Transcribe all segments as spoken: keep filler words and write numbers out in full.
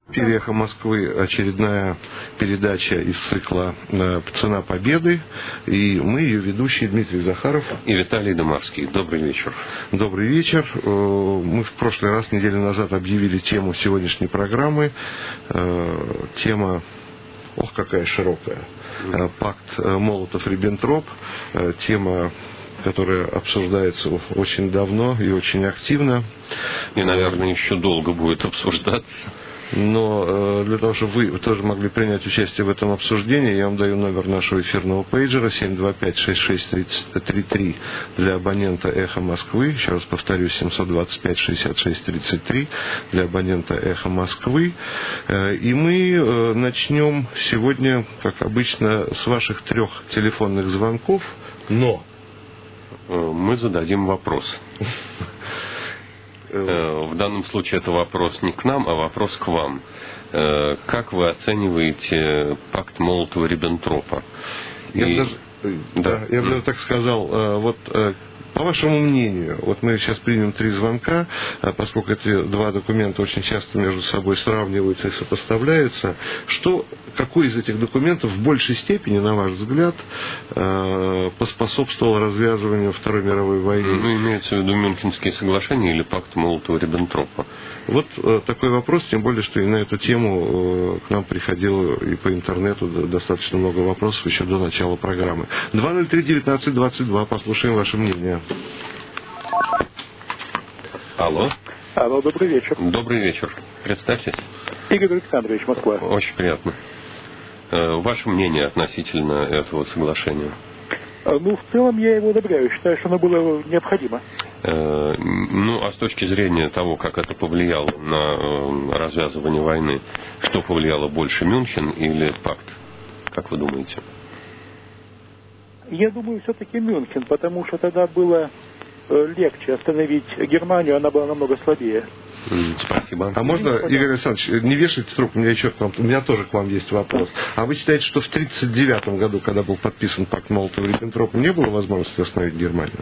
«Эхо Москвы» очередная передача из цикла «Цена победы». И мы, ее ведущие, Дмитрий Захаров и Виталий Домарский. Добрый вечер. Добрый вечер. Мы в прошлый раз, неделю назад, объявили тему сегодняшней программы. Тема, ох, какая широкая. Пакт Молотов-Риббентроп. Тема, которая обсуждается очень давно и очень активно. И, наверное, еще долго будет обсуждаться. Но для того, чтобы вы тоже могли принять участие в этом обсуждении, я вам даю номер нашего эфирного пейджера семь два пять шесть шесть три три для абонента «Эхо Москвы». Еще раз повторю, семь два пять шесть шесть три три для абонента «Эхо Москвы». И мы начнем сегодня, как обычно, с ваших трех телефонных звонков, но мы зададим вопрос. В данном случае это вопрос не к нам, а вопрос к вам. Как вы оцениваете пакт Молотова-Риббентропа? Я, И... даже, да. Да, я бы даже так сказал, вот по вашему мнению, вот мы сейчас примем три звонка, поскольку эти два документа очень часто между собой сравниваются и сопоставляются, что, какой из этих документов в большей степени, на ваш взгляд, поспособствовал развязыванию Второй мировой войны? Ну, имеется в виду Мюнхенские соглашения или пакт Молотова-Риббентропа? Вот такой вопрос, тем более, что и на эту тему к нам приходило и по интернету достаточно много вопросов еще до начала программы. два ноль три девятнадцать двадцать два, послушаем ваше мнение. Алло. Алло, добрый вечер. Добрый вечер. Представьтесь. Игорь Александрович, Москва. Очень приятно. Ваше мнение относительно этого соглашения? Ну, в целом я его одобряю. Считаю, что оно было необходимо. Ну, а с точки зрения того, как это повлияло на развязывание войны, что повлияло больше, Мюнхен или пакт? Как вы думаете? Я думаю, все-таки Мюнхен, потому что тогда было легче остановить Германию, она была намного слабее. Спасибо. А можно, Игорь Александрович, не вешайте трубку, у меня еще к вам, у меня тоже к вам есть вопрос. А вы считаете, что в тридцать девятом году, когда был подписан пакт Молотова-Риббентропа, не было возможности остановить Германию?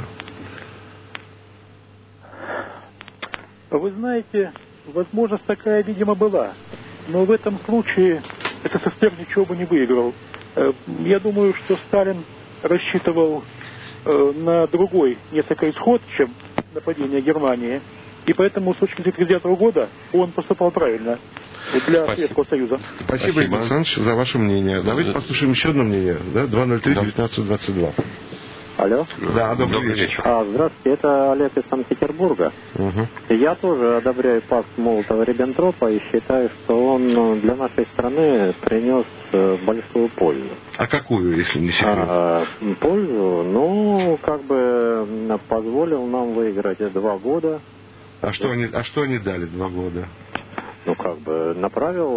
Вы знаете, возможность такая, видимо, была. Но в этом случае СССР ничего бы не выиграл. Я думаю, что Сталин рассчитывал на другой несколько исход, чем нападение Германии. И поэтому с точки зрения тридцать девятого года он поступал правильно для Спасибо. Советского Союза. Спасибо, Игорь Александрович, за ваше мнение. Давайте послушаем еще одно мнение. Да? два ноль три девятнадцать двадцать два. Алло? Да, добрый, добрый вечер. вечер. А, здравствуйте, это Олег из Санкт-Петербурга. Угу. Я тоже одобряю пакт Молотова-Риббентропа и считаю, что он для нашей страны принес большую пользу. А какую, если не секрет? А, пользу? Ну, как бы позволил нам выиграть два года. А что они, а что они дали два года? Ну, как бы направил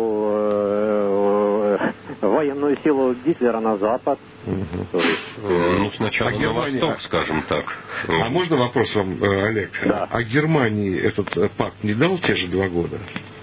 э, э, военную силу Гитлера на запад. Угу. То есть, э, Ну, сначала а на Германия... восток, скажем так. А можно вопрос вам, Олег? Да. А Германии этот пакт не дал те же два года?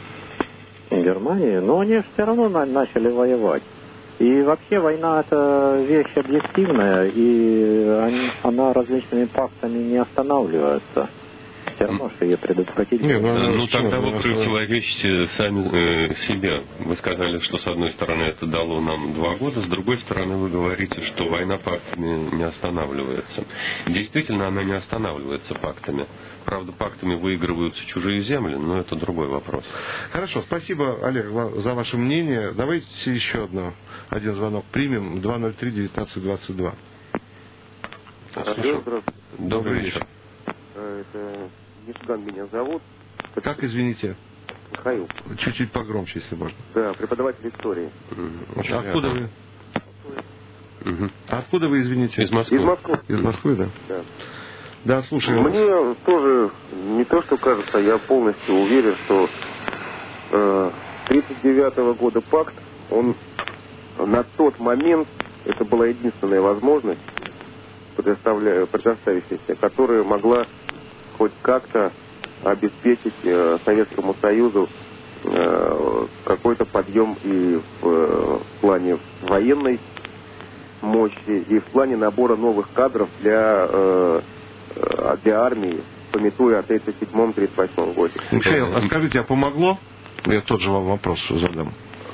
Германии, но они все равно на- начали воевать. И вообще война это вещь объективная, и они, она различными пактами не останавливается. Все равно, что ее предотвратить. Не, ну, Ну, почему? тогда вы Потому что- противоречите сами э, себе. Вы сказали, что с одной стороны это дало нам два года, с другой стороны вы говорите, что война пактами не останавливается. Действительно, она не останавливается пактами. Правда, пактами выигрываются чужие земли, но это другой вопрос. Хорошо, спасибо, Олег, ва- за ваше мнение. Давайте еще одно, один звонок примем. два ноль три девятнадцать двадцать два. Слушаю. Добрый вечер. Это Ешган меня зовут. Как, извините? Михаил. Чуть-чуть погромче, если можно. Да, преподаватель истории. Очень Откуда приятно. вы? Мгм. Откуда вы, извините? Из Москвы. Из Москвы. Из Москвы, да? Да. Да, слушаю вас. Мне тоже не то, что кажется, я полностью уверен, что э, тридцать девятого года пакт, он на тот момент, это была единственная возможность, предоставля- предоставившаяся, которая могла хоть как-то обеспечить э, Советскому Союзу э, какой-то подъем и в, э, в плане военной мощи, и в плане набора новых кадров для, э, для армии, памятуя о тридцать седьмом — тридцать восьмом годе. Михаил, а скажите, а помогло? Я тот же вам вопрос задам.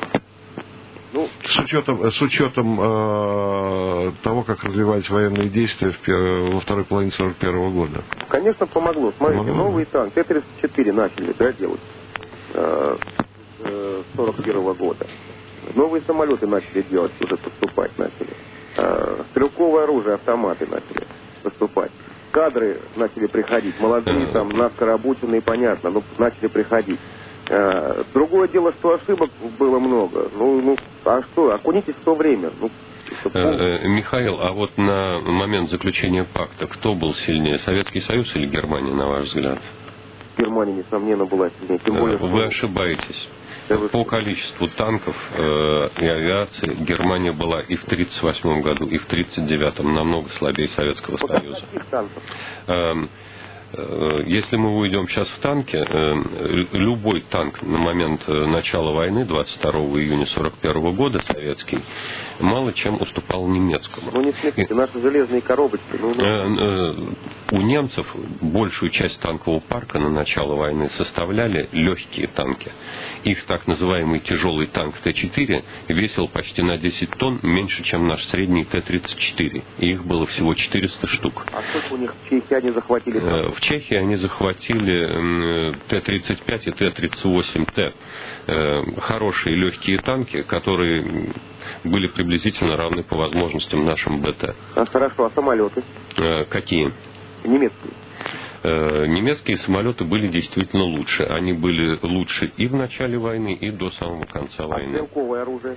Ну, с учетом, с учетом э, того, как развивались военные действия в, во второй половине сорок первого года. Конечно, помогло. Смотрите, помогло. Новый танк Т тридцать четыре начали да, делать э, с сорок первого года. Новые самолеты начали делать, уже поступать начали. Э, стрелковое оружие, автоматы начали поступать. Кадры начали приходить. Молодые, там, наскоро обученные, понятно, но начали приходить. Другое дело, что ошибок было много. Ну, ну а что, окунитесь в то время. Ну, э, Михаил, а вот на момент заключения пакта кто был сильнее, Советский Союз или Германия, на ваш взгляд? Германия, несомненно, была сильнее. Тем более, Вы что... ошибаетесь. Да вы... По количеству танков э, и авиации Германия была и в тридцать восьмом году, и в тридцать девятом намного слабее Советского вот Союза. Каких танков? Эм, Если мы уйдем сейчас в танки, любой танк на момент начала войны, двадцать второго июня сорок первого года, советский, мало чем уступал немецкому. Ну, не смешите, наши железные коробочки. Ну, ну... У немцев большую часть танкового парка на начало войны составляли легкие танки. Их так называемый тяжелый танк Т четыре весил почти на десять тонн, меньше, чем наш средний Т тридцать четыре. И их было всего четыреста штук. А сколько у них в Чехии они захватили? В Чехии они захватили Т тридцать пять и Т тридцать восемь Т. Хорошие легкие танки, которые были приблизительно равны по возможностям нашим БТ. А, хорошо, а самолеты? Какие? Немецкие. Немецкие самолеты были действительно лучше. Они были лучше и в начале войны, и до самого конца войны. А стрелковое оружие?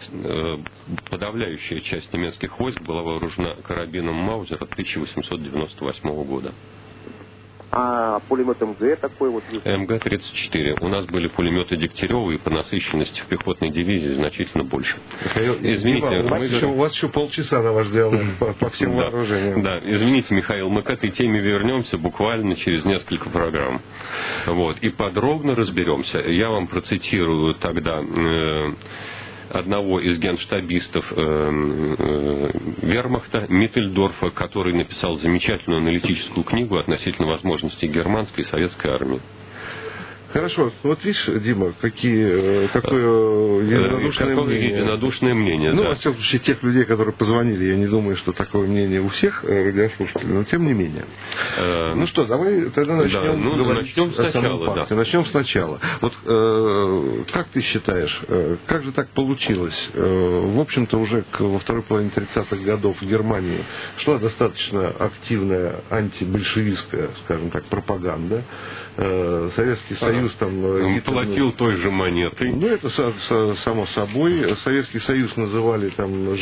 Подавляющая часть немецких войск была вооружена карабином Маузера тысяча восемьсот девяносто восьмого года. А пулемет МГ такой вот есть? МГ тридцать четыре. У нас были пулеметы Дегтярева, и по насыщенности в пехотной дивизии значительно больше. Михаил, извините, Иван, мы еще, у вас еще полчаса на ваш диалог по, по всем да, вооружениям. Да, извините, Михаил, мы к этой теме вернемся буквально через несколько программ. Вот, и подробно разберемся. Я вам процитирую тогда э, одного из генштабистов э, э, Вермахта, Миттельдорфа, который написал замечательную аналитическую книгу относительно возможностей германской и советской армии. Хорошо, вот видишь, Дима, какие, какое единодушное какое мнение. единодушное мнение, Ну, да. во всяком случае, тех людей, которые позвонили, я не думаю, что такое мнение у всех радиослушателей, но тем не менее. Э, ну что, давай тогда начнем да, ну, говорить начнем о самом сначала, пакте. да. Начнем сначала. Вот э, как ты считаешь, э, как же так получилось? Э, в общем-то, уже к, во второй половине тридцатых годов в Германии шла достаточно активная антибольшевистская, скажем так, пропаганда. Э, Советский Союз там... Он платил той же монетой. Ну, это со, со, само собой. Советский Союз называли там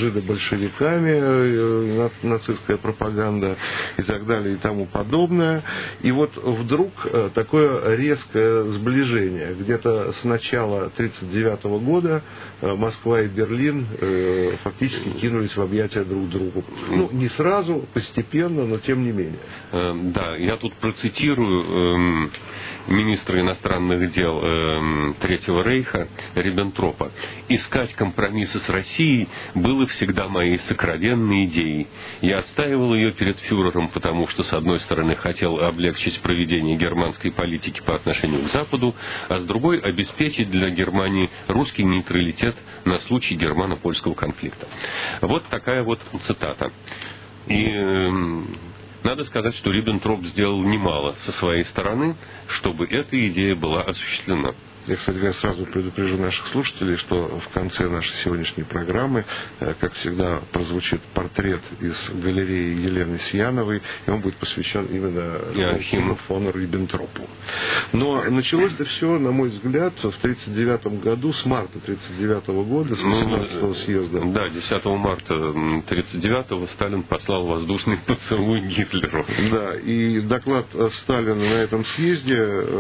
жидобольшевиками, нацистская пропаганда и так далее и тому подобное. И вот вдруг такое резкое сближение. Где-то с начала тридцать девятого года Москва и Берлин фактически кинулись в объятия друг другу. Ну, не сразу, постепенно, но тем не менее. Да, я тут процитирую министра иностранных дел э, Третьего Рейха Риббентропа. «Искать компромиссы с Россией было всегда моей сокровенной идеей. Я отстаивал ее перед фюрером, потому что, с одной стороны, хотел облегчить проведение германской политики по отношению к Западу, а с другой обеспечить для Германии русский нейтралитет на случай германо-польского конфликта». Вот такая вот цитата. И... Э, Надо сказать, что Риббентроп сделал немало со своей стороны, чтобы эта идея была осуществлена. Я, кстати говоря, сразу предупрежу наших слушателей, что в конце нашей сегодняшней программы, как всегда, прозвучит портрет из галереи Елены Сияновой, и он будет посвящен именно Иоахиму фон Риббентропу. Но началось это все, на мой взгляд, в тридцать девятом году, с марта тридцать девятого года, с восемнадцатого съезда. Да, десятого марта тридцать девятого Сталин послал воздушный поцелуй Гитлеру. Да, и доклад Сталина на этом съезде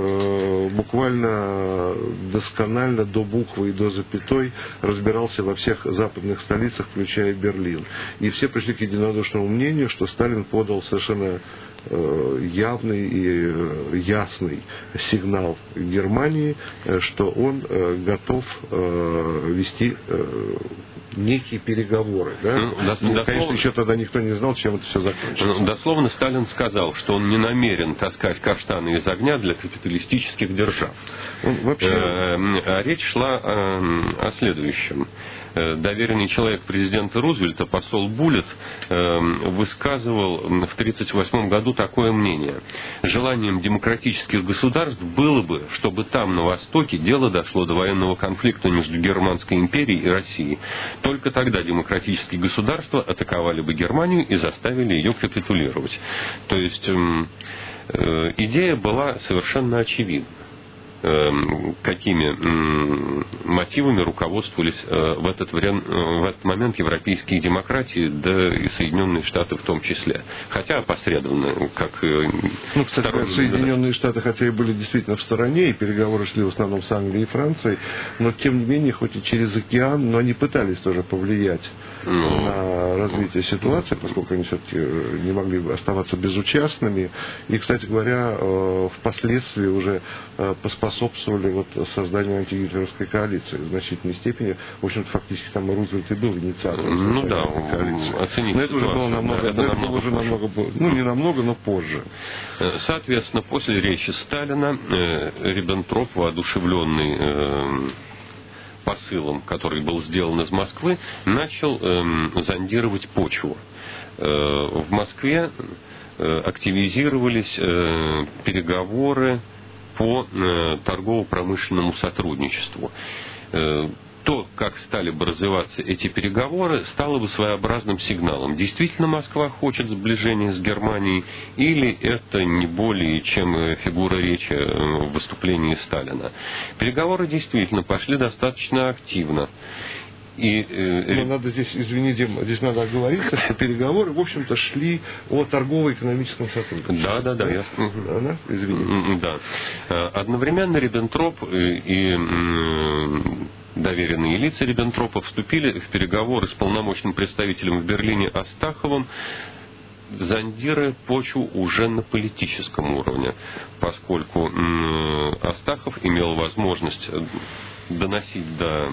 э, буквально досконально до буквы и до запятой разбирался во всех западных столицах, включая Берлин. И все пришли к единодушному мнению, что Сталин подал совершенно явный и ясный сигнал Германии, что он готов вести некие переговоры. Да? Ну, ну, дословно, конечно, еще тогда никто не знал, чем это все закончится. Дословно Сталин сказал, что он не намерен таскать каштаны из огня для капиталистических держав. Он вообще... А речь шла о следующем. Доверенный человек президента Рузвельта, посол Буллет, высказывал в тысяча девятьсот тридцать восьмом году такое мнение. Желанием демократических государств было бы, чтобы там, на Востоке, дело дошло до военного конфликта между Германской империей и Россией. Только тогда демократические государства атаковали бы Германию и заставили ее капитулировать. То есть идея была совершенно очевидна, какими мотивами руководствовались в этот, время, в этот момент европейские демократии, да и Соединенные Штаты в том числе. Хотя опосредованно, как... Ну, кстати, сторонние... Соединенные Штаты, хотя и были действительно в стороне, и переговоры шли в основном с Англией и Францией, но тем не менее, хоть и через океан, но они пытались тоже повлиять ну... на развитие ситуации, поскольку они все-таки не могли оставаться безучастными. И, кстати говоря, впоследствии уже поспособствовали вот созданию антигитлеровской коалиции в значительной степени. В общем-то, фактически там Рузвельт и был инициатором ну, да, коалиции. Но это уже было намного, да, это это намного, уже намного, ну не намного, но позже. Соответственно, после речи Сталина Риббентроп, воодушевленный посылом, который был сделан из Москвы, начал зондировать почву. В Москве активизировались переговоры по торгово-промышленному сотрудничеству. То, как стали бы развиваться эти переговоры, стало бы своеобразным сигналом. Действительно Москва хочет сближения с Германией, или это не более чем фигура речи в выступлении Сталина? Переговоры действительно пошли достаточно активно. И, э, Но надо здесь, извините, здесь надо оговориться, что переговоры, в общем-то, шли о торгово-экономическом сотрудничестве. Да, да, да, ясно. Да, извините. Да. Одновременно Риббентроп и доверенные лица Риббентропа вступили в переговоры с полномочным представителем в Берлине Астаховым, зондируя почву уже на политическом уровне, поскольку Астахов имел возможность доносить до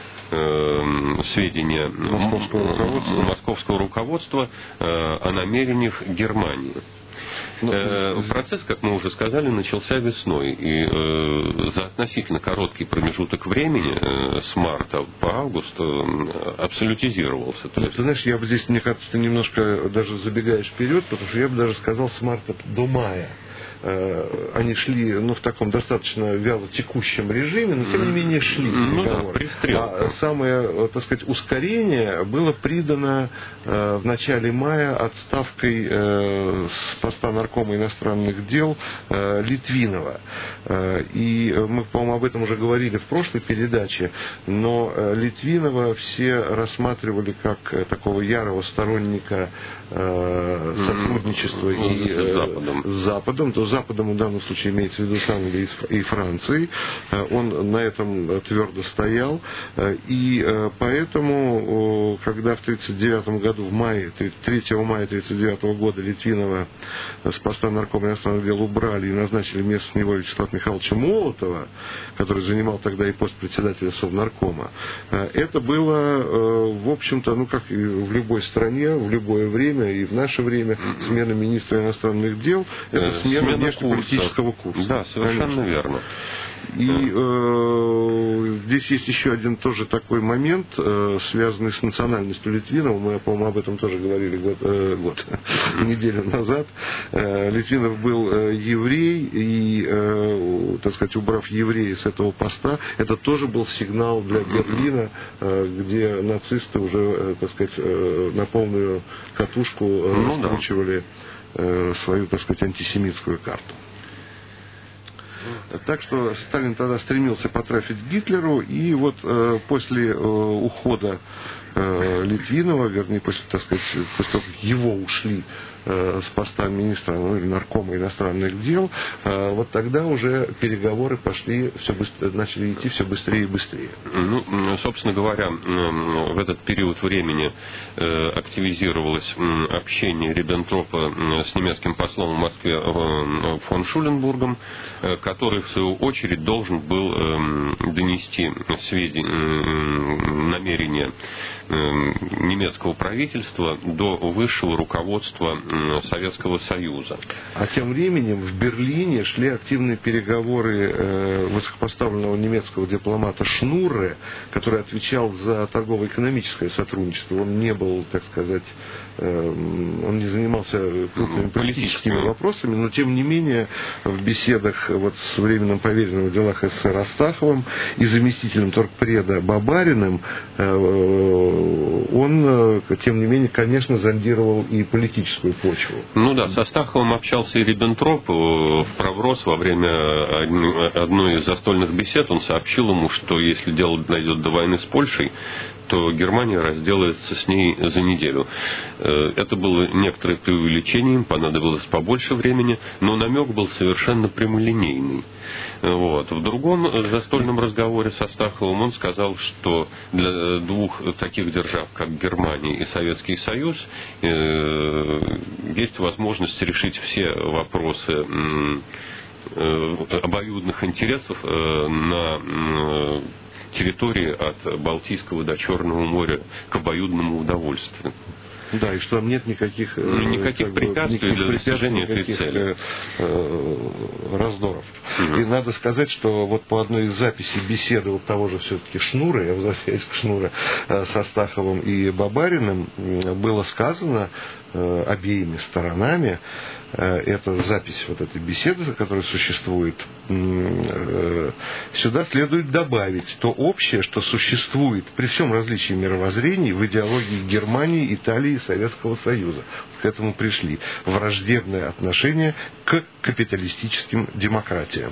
сведения московского руководства, московского руководства о намерениях Германии. Ну, процесс, как мы уже сказали, начался весной, и э, за относительно короткий промежуток времени, э, с марта по август, э, абсолютизировался. Ну, ты знаешь, я бы здесь, мне кажется, ты немножко даже забегаешь вперед, потому что я бы даже сказал с марта до мая. Они шли, ну, в таком достаточно вяло текущем режиме, но тем не менее шли. Ну да, пристрелка. А самое, так сказать, ускорение было придано в начале мая отставкой с поста наркома иностранных дел Литвинова. И мы, по-моему, об этом уже говорили в прошлой передаче, но Литвинова все рассматривали как такого ярого сторонника сотрудничества ну, и с Западом. с Западом, то Западом в данном случае имеется в виду с Англией и Францией. Он на этом твердо стоял. И поэтому, когда в тридцать девятом году, в мае, третьего мая тридцать девятого года Литвинова с поста наркома иностранных дел убрали и назначили вместо него Вячеслава Михайловича Молотова, который занимал тогда и пост председателя Совнаркома, это было, в общем-то, ну, как и в любой стране, в любое время, и в наше время, смена министра иностранных дел, это смена, смена внешнеполитического курса. Да, совершенно Конечно. верно. И э, здесь есть еще один тоже такой момент, э, связанный с национальностью Литвинова. Мы, по-моему, об этом тоже говорили год, э, год неделю назад. Э, Литвинов был э, еврей, и, э, так сказать, убрав еврея с этого поста, это тоже был сигнал для Берлина, э, где нацисты уже, э, так сказать, э, на полную катушку э, ну, раскручивали э, свою, так сказать, антисемитскую карту. Так что Сталин тогда стремился потрафить Гитлеру, и вот э, после э, ухода э, Литвинова, вернее, после, так сказать, после того, как его ушли с поста министра, ну, или наркома иностранных дел, вот тогда уже переговоры пошли все быстро, начали идти все быстрее и быстрее. Ну, собственно говоря, в этот период времени активизировалось общение Риббентропа с немецким послом в Москве фон Шуленбургом, который, в свою очередь, должен был донести сведения, намерения немецкого правительства до высшего руководства Советского Союза. А тем временем в Берлине шли активные переговоры высокопоставленного немецкого дипломата Шнурре, который отвечал за торгово-экономическое сотрудничество. Он не был, так сказать, он не занимался крупными политическими вопросами, но тем не менее в беседах вот с временным поверенным в делах СССР Астаховым и заместителем торгпреда Бабариным он, тем не менее, конечно, зондировал и политическую почву. Ну да, с Астаховым общался и Риббентроп в Проврос во время одной из застольных бесед. Он сообщил ему, что если дело дойдет до войны с Польшей, то Германия разделается с ней за неделю. Это было некоторое преувеличение, им понадобилось побольше времени, но намек был совершенно прямолинейный. Вот. В другом застольном разговоре с Астаховым он сказал, что для двух таких держав, как Германия и Советский Союз, есть возможность решить все вопросы обоюдных интересов на территории от Балтийского до Черного моря к обоюдному удовольствию. Да, и что там нет никаких, ну, никаких препятствий никаких для достижения этой цели. Э, раздоров. Угу. И надо сказать, что вот по одной из записей беседы вот того же все-таки Шнура, я возвращаюсь к Шнуре, э, с Астаховым и Бабариным, э, было сказано э, обеими сторонами, э, это запись вот этой беседы, которая существует, э, сюда следует добавить то общее, что существует при всем различии мировоззрений в идеологии Германии, Италии и Советского Союза. Вот к этому пришли. Враждебное отношение к капиталистическим демократиям.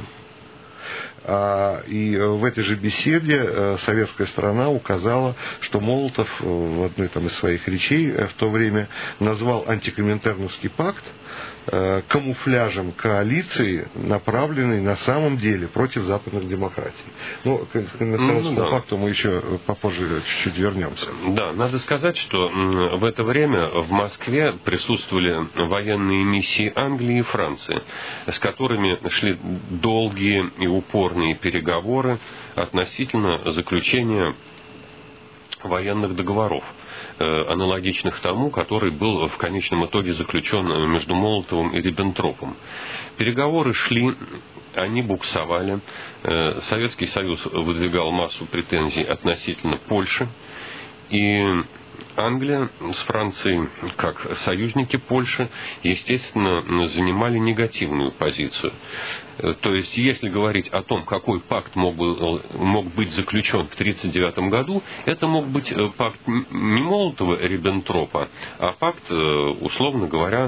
И в этой же беседе советская сторона указала, что Молотов в одной там из своих речей в то время назвал антикоминтерновский пакт камуфляжем коалиции, направленной на самом деле против западных демократий. Но к коминтерновскому ну, да. пакту мы еще попозже чуть-чуть вернемся. Да, надо сказать, что в это время в Москве присутствовали военные миссии Англии и Франции, с которыми шли долгие и упорные переговоры относительно заключения военных договоров, аналогичных тому, который был в конечном итоге заключен между Молотовым и Риббентропом. Переговоры шли, они буксовали. Советский Союз выдвигал массу претензий относительно Польши, и Англия с Францией, как союзники Польши, естественно, занимали негативную позицию. То есть, если говорить о том, какой пакт мог, бы, мог быть заключен в тысяча девятьсот тридцать девятом году, это мог быть пакт не Молотова-Риббентропа, а пакт, условно говоря,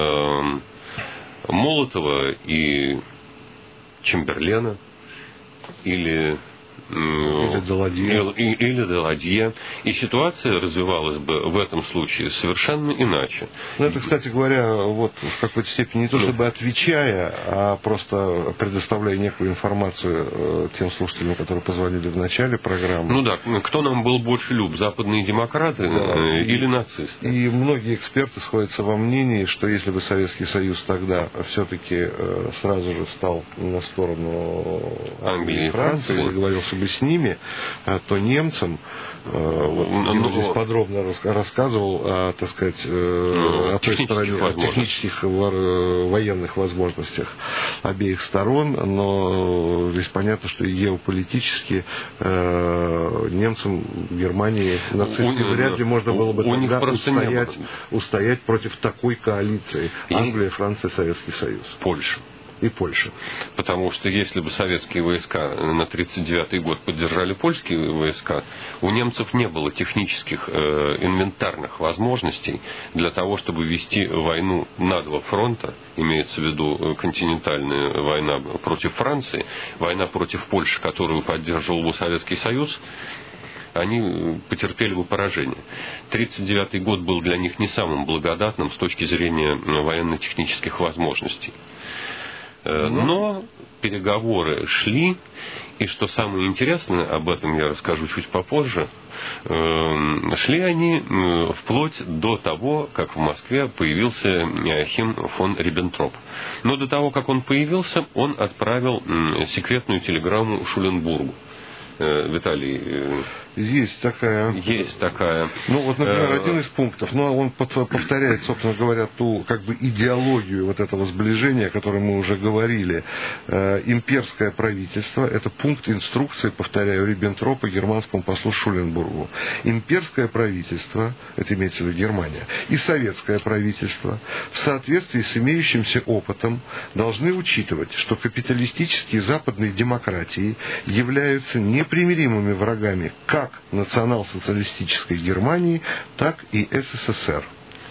Молотова и Чемберлена или... Или Даладье. Или, или Даладье. И ситуация развивалась бы в этом случае совершенно иначе. Ну, это, кстати говоря, вот в какой-то степени не то чтобы отвечая, а просто предоставляя некую информацию тем слушателям, которые позвонили в начале программы. Ну да, кто нам был больше люб, западные демократы да. или нацисты? И многие эксперты сходятся во мнении, что если бы Советский Союз тогда все-таки сразу же стал на сторону Англии и Франции, Франции. договорился бы с ними, то немцам, вот, ну, здесь подробно рассказывал о, так сказать, ну, о той стороне, о технических военных возможностях обеих сторон, но здесь понятно, что и геополитически э, немцам, Германии, нацистам вряд ли можно было бы тогда устоять, устоять против такой коалиции. Англия, Франция, Советский Союз. Польша. И Польша. Потому что если бы советские войска на тридцать девятый год поддержали польские войска, у немцев не было технических э, инвентарных возможностей для того, чтобы вести войну на два фронта, имеется в виду континентальная война против Франции, война против Польши, которую поддерживал бы Советский Союз, они потерпели бы поражение. тридцать девятый год был для них не самым благодатным с точки зрения военно-технических возможностей. Но переговоры шли, и что самое интересное, об этом я расскажу чуть попозже, шли они вплоть до того, как в Москве появился Иоахим фон Риббентроп. Но до того, как он появился, он отправил секретную телеграмму Шуленбургу. Виталий... Есть такая. Есть такая. Ну, вот, например, один из пунктов, но он повторяет, собственно говоря, ту как бы идеологию вот этого сближения, о котором мы уже говорили. Имперское правительство, это пункт инструкции, повторяю, Риббентропа германскому послу Шуленбургу. Имперское правительство, это имеется в виду Германия, и советское правительство в соответствии с имеющимся опытом должны учитывать, что капиталистические западные демократии являются непримиримыми врагами как как национал-социалистической Германии, так и СССР.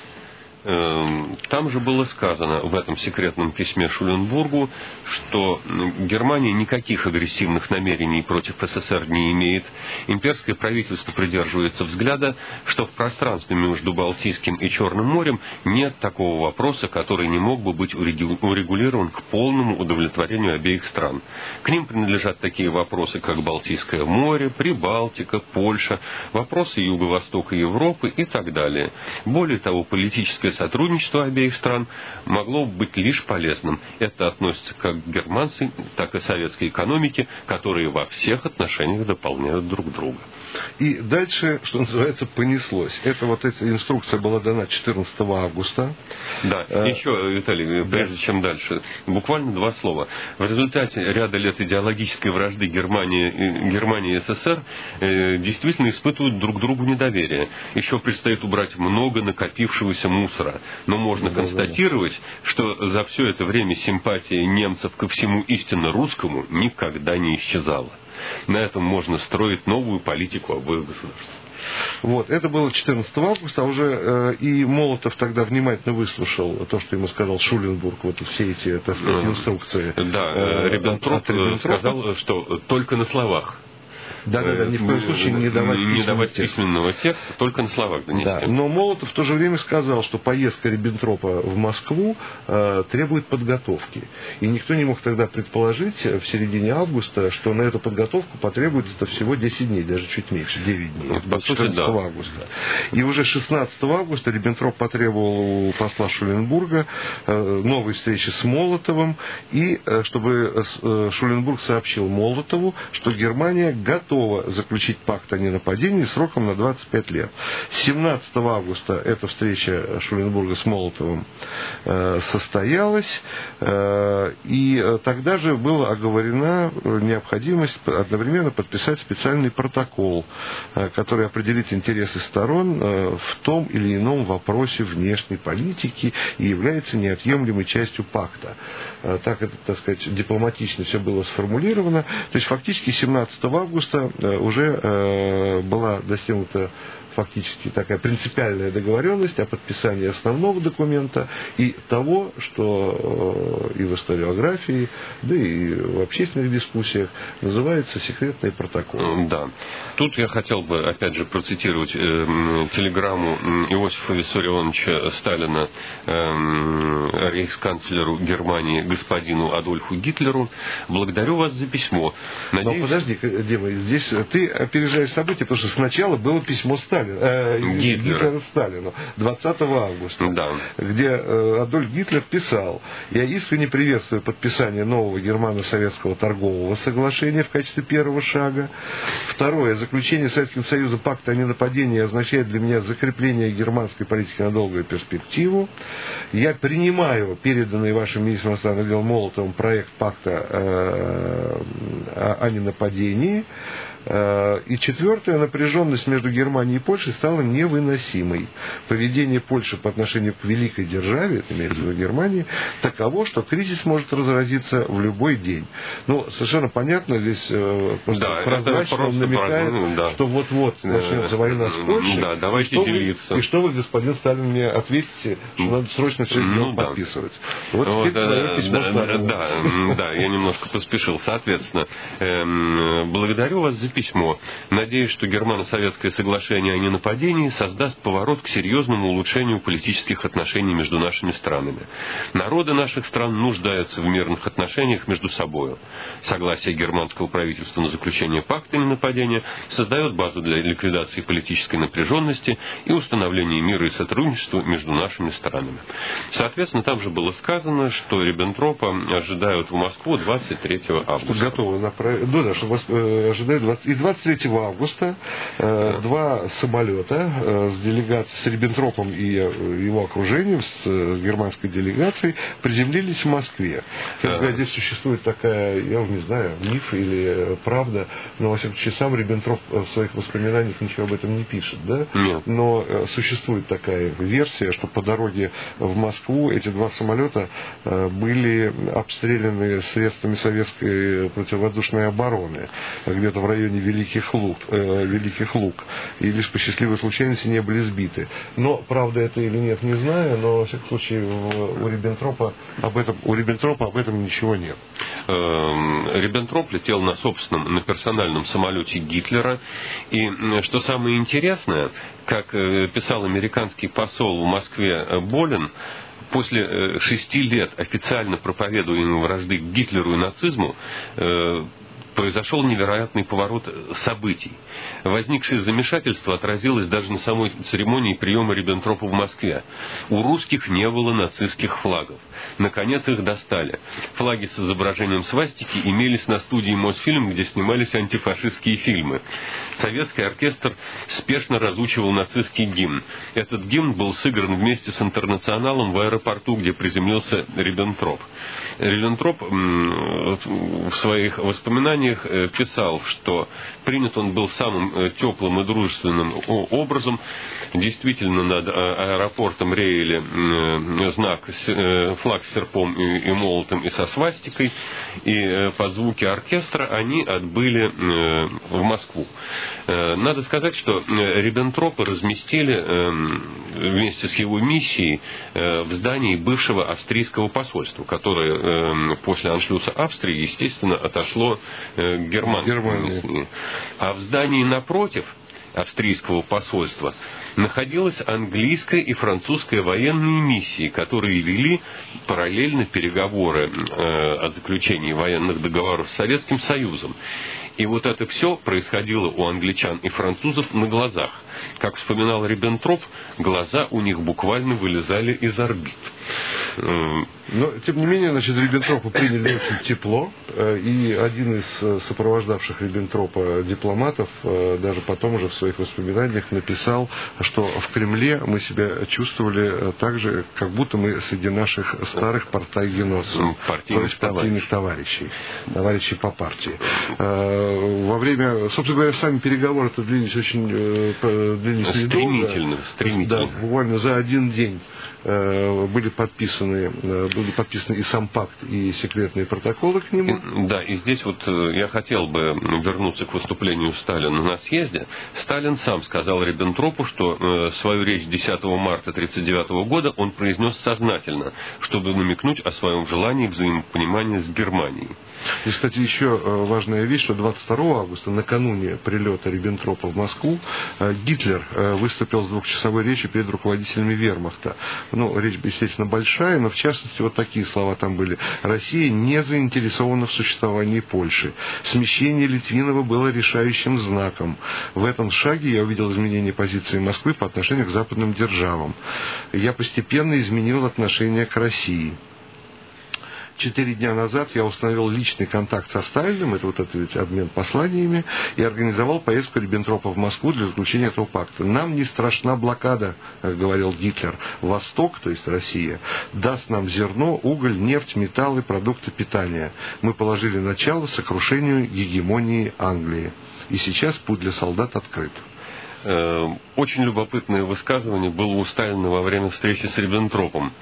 Там же было сказано в этом секретном письме Шуленбургу, что Германия никаких агрессивных намерений против СССР не имеет. Имперское правительство придерживается взгляда, что в пространстве между Балтийским и Черным морем нет такого вопроса, который не мог бы быть урегулирован к полному удовлетворению обеих стран. К ним принадлежат такие вопросы, как Балтийское море, Прибалтика, Польша, вопросы Юго-Востока Европы и так далее. Более того, политическое сотрудничество обеих стран могло быть лишь полезным. Это относится как к германской, так и советской экономике, которые во всех отношениях дополняют друг друга. И дальше, что называется, понеслось. Это вот эта инструкция была дана четырнадцатого августа. Да, а, еще, Виталий, прежде да. чем дальше, буквально два слова. В результате ряда лет идеологической вражды Германии, Германии и СССР э, действительно испытывают друг другу недоверие. Еще предстоит убрать много накопившегося мусора. Но можно да, констатировать, да, да. что за все это время симпатия немцев ко всему истинно русскому никогда не исчезала. На этом можно строить новую политику обоих государств. Вот, это было четырнадцатого августа, а уже э, и Молотов тогда внимательно выслушал то, что ему сказал Шуленбург, вот все эти, так сказать, инструкции. Да, э, Риббентроп сказал, что только на словах. Да-да-да, ни в коем случае не давать, не давать письменного текста, только на словах донести. Да, но Молотов в то же время сказал, что поездка Риббентропа в Москву э, требует подготовки. И никто не мог тогда предположить в середине августа, что на эту подготовку потребуется всего десять дней, даже чуть меньше, девять дней. Вот, по сути, да. августа. И уже шестнадцатого августа Риббентроп потребовал у посла Шуленбурга э, новой встречи с Молотовым, и э, чтобы э, Шуленбург сообщил Молотову, что Германия готова готова заключить пакт о ненападении сроком на двадцать пять лет. семнадцатого августа эта встреча Шуленбурга с Молотовым э, состоялась, э, и тогда же была оговорена необходимость одновременно подписать специальный протокол, э, который определит интересы сторон э, в том или ином вопросе внешней политики и является неотъемлемой частью пакта. Э, так это, так сказать, дипломатично все было сформулировано. То есть фактически семнадцатого августа уже э, была достигнута фактически такая принципиальная договоренность о подписании основного документа и того, что э, и в историографии, да и в общественных дискуссиях называется секретный протокол. Да. Тут я хотел бы, опять же, процитировать э, телеграмму Иосифа Виссарионовича Сталина э, рейхсканцлеру Германии господину Адольфу Гитлеру. Благодарю вас за письмо. Надеюсь... Но подожди, Дима, здесь ты опережаешь события, потому что сначала было письмо Сталина. Э, Гитлера Сталину двадцатого августа, да. где э, Адольф Гитлер писал: «Я искренне приветствую подписание нового германо-советского торгового соглашения в качестве первого шага. Второе. Заключение Советским Союзом пакта о ненападении означает для меня закрепление германской политики на долгую перспективу. Я принимаю переданный вашим министром иностранных дел Молотовым проект пакта э, о, о ненападении». И четвертое, напряженность между Германией и Польшей стала невыносимой. Поведение Польши по отношению к великой державе, это имеется в виду Германии, таково, что кризис может разразиться в любой день. Ну, совершенно понятно, здесь да, прозрачно он намекает, ну, да. что вот-вот начнется война с Польшей. Да, давайте и делиться. Вы, и что вы, господин Сталин, мне ответите, что надо срочно все это ну, да. подписывать. Вот, вот теперь да, письмо да, да, да, да, я немножко поспешил. Соответственно, эм, благодарю вас за письмо, надеясь, что германо-советское соглашение о ненападении создаст поворот к серьезному улучшению политических отношений между нашими странами. Народы наших стран нуждаются в мирных отношениях между собой. Согласие германского правительства на заключение пакта ненападения создает базу для ликвидации политической напряженности и установления мира и сотрудничества между нашими странами. Соответственно, там же было сказано, что Риббентропа ожидают в Москву двадцать третьего августа. Что готовы направить. Да, да, что вас э, ожидают двадцать... и двадцать третьего августа э, да. два самолета э, с делегацией, с Риббентропом и э, его окружением, с, э, с германской делегацией, приземлились в Москве. Да. Здесь существует такая, я уже не знаю, миф или правда, но во всяком случае сам Риббентроп в своих воспоминаниях ничего об этом не пишет, да? Нет. Но э, существует такая версия, что по дороге в Москву эти два самолета э, были обстреляны средствами советской противовоздушной обороны где-то в районе Великих Луг, э, Великих Луг, и лишь по счастливой случайности не были сбиты. Но правда это или нет, не знаю, но во всяком случае у Риббентропа об этом, у Риббентропа об этом ничего нет. Риббентроп летел на собственном, на персональном самолете Гитлера, и что самое интересное, как писал американский посол в Москве Болин, после шести лет официально проповедуемой вражды к Гитлеру и нацизму произошел невероятный поворот событий. Возникшее замешательство отразилось даже на самой церемонии приема Риббентропа в Москве. У русских не было нацистских флагов. Наконец их достали. Флаги с изображением свастики имелись на студии Мосфильм, где снимались антифашистские фильмы. Советский оркестр спешно разучивал нацистский гимн. Этот гимн был сыгран вместе с Интернационалом в аэропорту, где приземлился Риббентроп. Риббентроп в своих воспоминаниях писал, что принят он был самым теплым и дружественным образом. Действительно, над аэропортом реяли знак, флаг с серпом и молотом и со свастикой, и под звуки оркестра они отбыли в Москву. Надо сказать, что Риббентропа разместили вместе с его миссией в здании бывшего австрийского посольства, которое после аншлюса Австрии, естественно, отошло к Германии. А в здании напротив австрийского посольства находилась английская и французская военные миссии, которые вели параллельно переговоры о заключении военных договоров с Советским Союзом. И вот это все происходило у англичан и французов на глазах. Как вспоминал Риббентроп, глаза у них буквально вылезали из орбит. Но, тем не менее, значит, Риббентропа приняли очень тепло, и один из сопровождавших Риббентропа дипломатов даже потом уже в своих воспоминаниях написал, что в Кремле мы себя чувствовали так же, как будто мы среди наших старых партайгеносцев, партийных, партийных товарищей, товарищей по партии. Во время, собственно говоря, сами переговоры-то длились очень длились стремительно, стремительно. Да, буквально за один день были подписаны, были подписаны и сам пакт, и секретные протоколы к нему. Да, и здесь вот я хотел бы вернуться к выступлению Сталина на съезде. Сталин сам сказал Риббентропу, что свою речь десятого марта тысяча девятьсот тридцать девятого года он произнес сознательно, чтобы намекнуть о своем желании взаимопонимания с Германией. И, кстати, еще важная вещь, что двадцать второго августа, накануне прилета Риббентропа в Москву, Гитлер выступил с двухчасовой речью перед руководителями вермахта. Ну, речь, естественно, большая, но в частности вот такие слова там были. Россия не заинтересована в существовании Польши. Смещение Литвинова было решающим знаком. В этом шаге я увидел изменение позиции Москвы по отношению к западным державам. Я постепенно изменил отношение к России. Четыре дня назад я установил личный контакт со Сталиным, это вот этот ведь обмен посланиями, и организовал поездку Риббентропа в Москву для заключения этого пакта. Нам не страшна блокада, как говорил Гитлер. Восток, то есть Россия, даст нам зерно, уголь, нефть, металлы, продукты питания. Мы положили начало сокрушению гегемонии Англии. И сейчас путь для солдат открыт. Очень любопытное высказывание было у Сталина во время встречи с Риббентропом.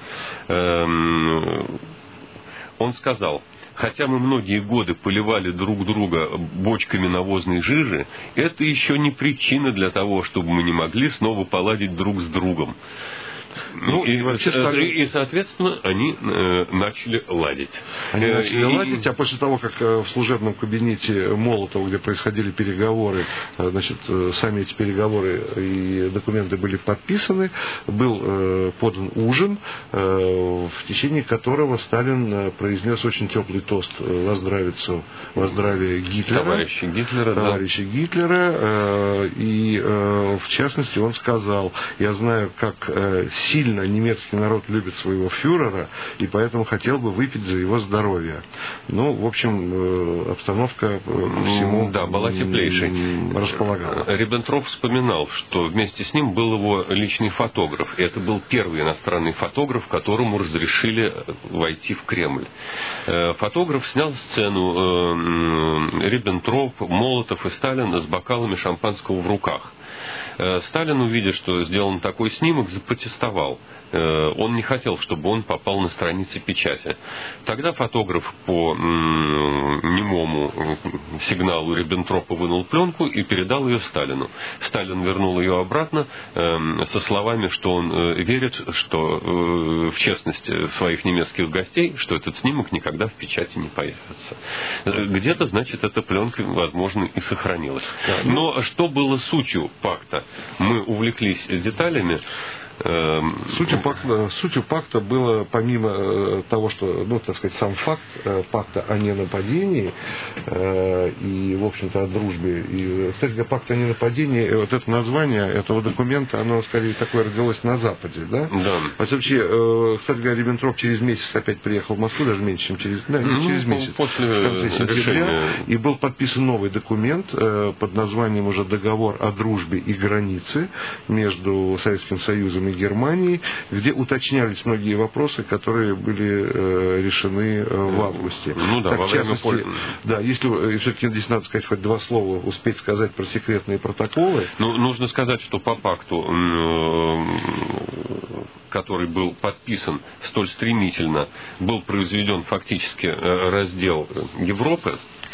Он сказал: хотя мы многие годы поливали друг друга бочками навозной жижи, это еще не причина для того, чтобы мы не могли снова поладить друг с другом. Ну, и, и, вообще, и, и, соответственно, они э, начали ладить. Они э, начали и, ладить, а после того, как в служебном кабинете Молотова, где происходили переговоры, значит, сами эти переговоры и документы были подписаны, был э, подан ужин, э, в течение которого Сталин произнес очень теплый тост во здравицу, во здравие Гитлера. Товарищи Гитлера, Товарищи да. Гитлера. Э, и, э, в частности, он сказал: я знаю, как э, сильно немецкий народ любит своего фюрера, и поэтому хотел бы выпить за его здоровье. Ну, в общем, обстановка по всему да, была теплейшей. Располагала. Риббентроп вспоминал, что вместе с ним был его личный фотограф. И это был первый иностранный фотограф, которому разрешили войти в Кремль. Фотограф снял сцену Риббентроп, Молотов и Сталин с бокалами шампанского в руках. Сталин, увидя, что сделан такой снимок, запротестовал. Он не хотел, чтобы он попал на страницы печати. Тогда фотограф по немому сигналу Риббентропа вынул пленку и передал ее Сталину. Сталин вернул ее обратно со словами, что он верит, что в честности своих немецких гостей, что этот снимок никогда в печати не появится. Где-то, значит, эта пленка, возможно, и сохранилась. Но что было сутью пакта? Мы увлеклись деталями. Сутью пакта, сутью пакта было, помимо того, что, ну, так сказать, сам факт пакта о ненападении и, в общем-то, о дружбе. И, кстати говоря, пакт о ненападении, вот это название этого документа, оно, скорее, такое родилось на Западе, да? Да. А вообще, кстати говоря, Риббентроп через месяц опять приехал в Москву, даже меньше, чем через, да, не через ну, месяц, после в конце сентября, решения. И был подписан новый документ под названием уже «Договор о дружбе и границе» между Советским Союзом и Германии, где уточнялись многие вопросы, которые были э, решены э, в августе. Ну да, так, во в время частности, поле... да, если все-таки здесь надо сказать хоть два слова, успеть сказать про секретные протоколы. Ну, нужно сказать, что по пакту, который был подписан столь стремительно, был произведен фактически раздел Европы.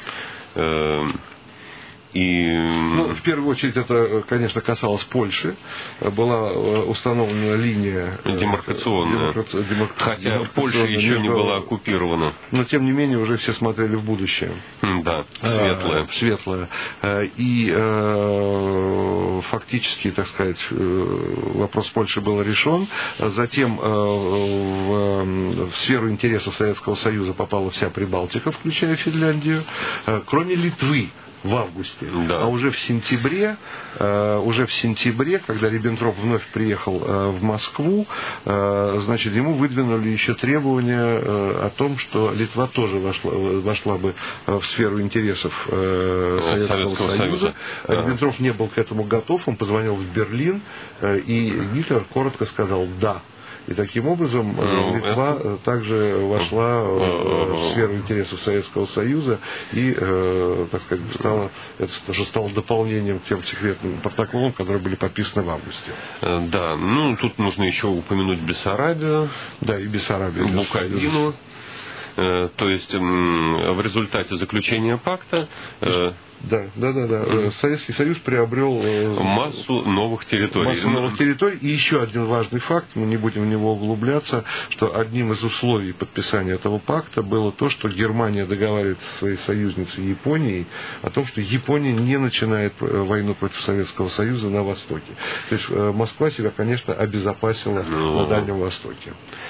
И... Ну, в первую очередь это, конечно, касалось Польши. Была установлена линия демаркационная. Демаркаци... Демарк... Хотя Польша еще между... не была оккупирована. Но, тем не менее, уже все смотрели в будущее. Да, светлое. А, светлое. И э, фактически, так сказать, вопрос Польши был решен. Затем э, в, в сферу интересов Советского Союза попала вся Прибалтика, включая Финляндию, кроме Литвы. В августе. Да. А уже в сентябре, э, уже в сентябре, когда Риббентроп вновь приехал э, в Москву, э, значит, ему выдвинули еще требования э, о том, что Литва тоже вошла, вошла бы в сферу интересов э, Советского, Советского Союза. Союза. Риббентроп не был к этому готов, он позвонил в Берлин, э, и Гитлер коротко сказал «да». И таким образом ну, Литва это... также вошла в сферу интересов Советского Союза и, так сказать, стало, это уже стало дополнением к тем секретным протоколам, которые были подписаны в августе. Да, ну тут нужно еще упомянуть Бессарабию. Да, и Бессарабию. Буковину. То есть в результате заключения пакта... Да, да, да, да. Советский Союз приобрел массу новых территорий. Массу новых территорий. И еще один важный факт, мы не будем в него углубляться, что одним из условий подписания этого пакта было то, что Германия договаривается со своей союзницей Японией о том, что Япония не начинает войну против Советского Союза на Востоке. То есть Москва себя, конечно, обезопасила Но... на Дальнем Востоке.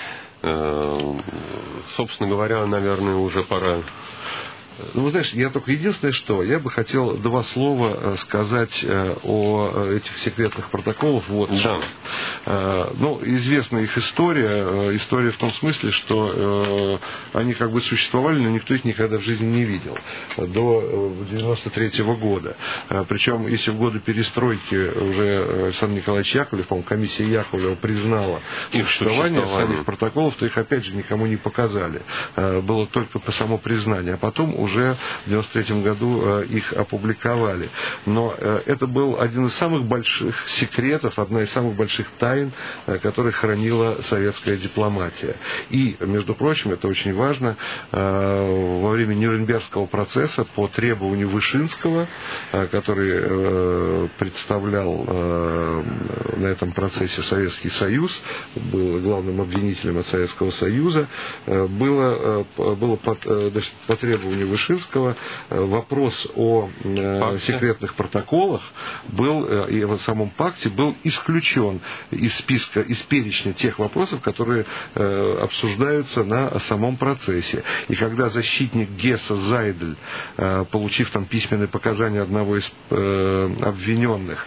Собственно говоря, наверное, уже пора... Ну, вы знаешь, я только единственное, что я бы хотел два слова сказать о этих секретных протоколах. Вот. Да. Ну, известна их история. История в том смысле, что они как бы существовали, но никто их никогда в жизни не видел. До девяносто третьего года. Причем, если в годы перестройки уже Александр Николаевич Яковлев, по-моему, комиссия Яковлева признала их существование самих протоколов, то их опять же никому не показали. Было только по само признание. А потом уже в девяносто третьем году их опубликовали. Но это был один из самых больших секретов, одна из самых больших тайн, которые хранила советская дипломатия. И, между прочим, это очень важно, во время Нюрнбергского процесса по требованию Вышинского, который представлял на этом процессе Советский Союз, был главным обвинителем от Советского Союза, было, было по, по требованию Вышинского вопрос о пакте. Секретных протоколах был, и в самом пакте был исключен из списка, из перечня тех вопросов, которые обсуждаются на самом процессе. И когда защитник Гесса Зайдель, получив там письменные показания одного из обвиненных,